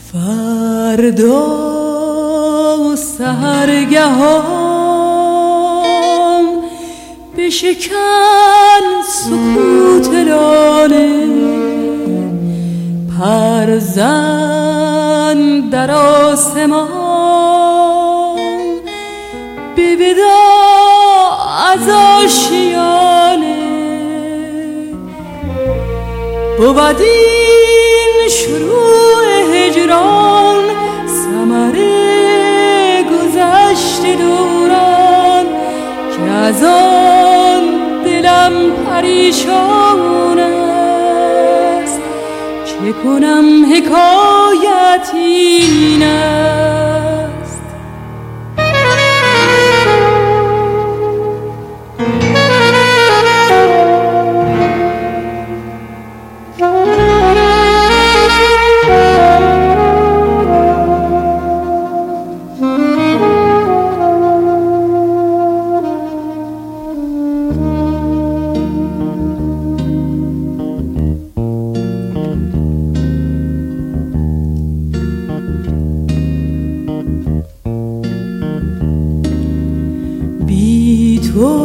فردا سحرگهان بشکن سکوت لانه، پرزن در آسمان به وداع از آشیانه. بود این شروع هجران، ثمر گذشت دوران، که از آن دلم پریشان است. چه کنم حکایت این است. بی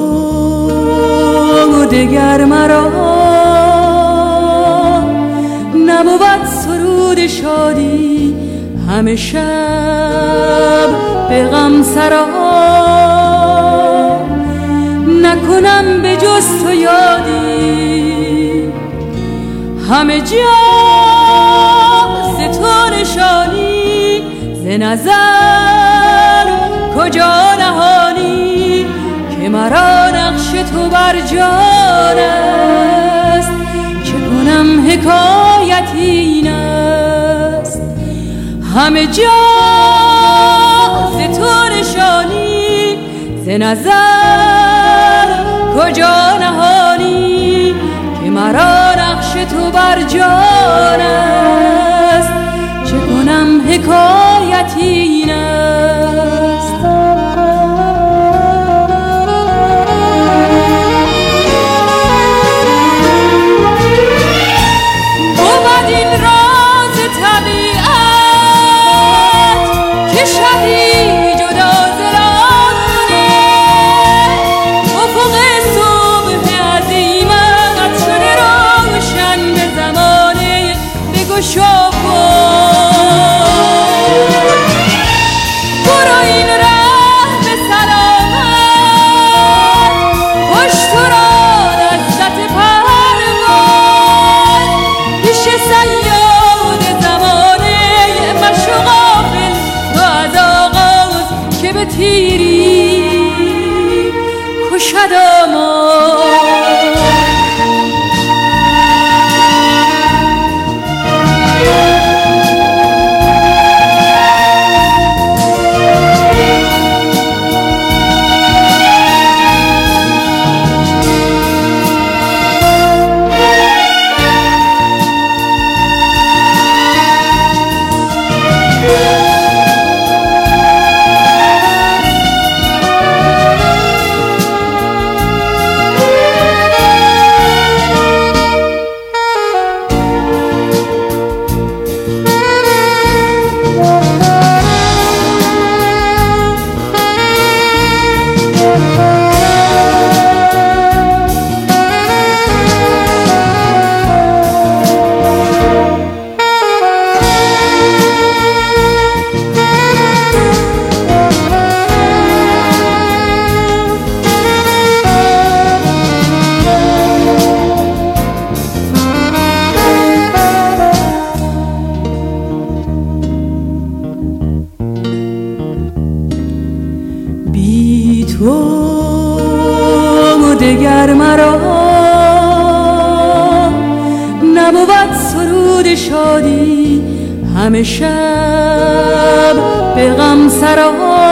تو دگر مرا نبود سرود شادی، همه شب به غم سرا نکنم به جز تو یادی. همه جا ز تو نشانی، ز نظر کجا نهانی، که مرا نقش تو بر جان است. چه کنم حکایت این است. همه جا ز تو نشانی، ز نظر کجا نهانی، که مرا نقش تو بر جان است. چه کنم حکایت این است. بود این راز طبیعت که شبی جدا ز رانه، افق صبح عظیمت شده روشن به زمانه. بگشا برو این ره به سلامت، پشت تو را لذت پرواز. پیش صیاد زمانه مشو غافل تو از آغاز، که به تیری کشد آماز. بی تو دگر مرا نبود سرود شادی، همه شب به غم سرا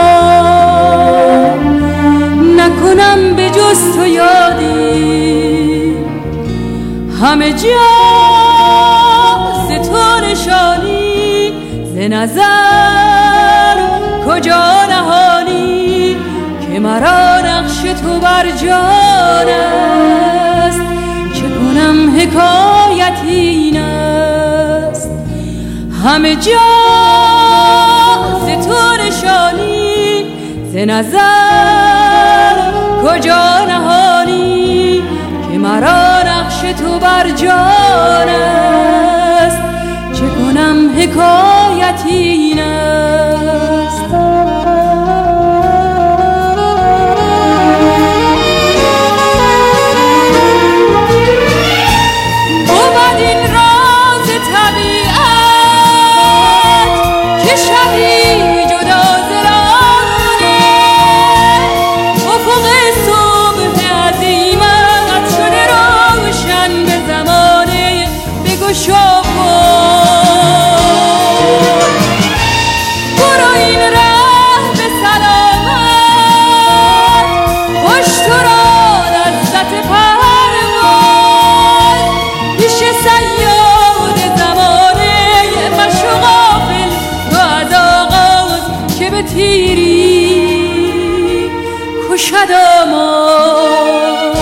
نکنم به جز تو یادی. همه جا ز تو نشانی، ز نظر کجا نهانی، که مرا نقش تو بر جان است. چه کنم حکایت این است. همه جا ز تو نشانی، ز نظر کجا نهانی که مرا نقش تو بر جان است. چه کنم حکایتی این است. بود این راز طبیعت که شبی جدا ز رانه، افق صبح عظیمت شده روشن به زمانه. بگشا برو این ره به سلامت، خوش تو را لذت پرواز. پیش صیاد زمانه مشو غافل تو از آغاز، که به تیری کشد آماز.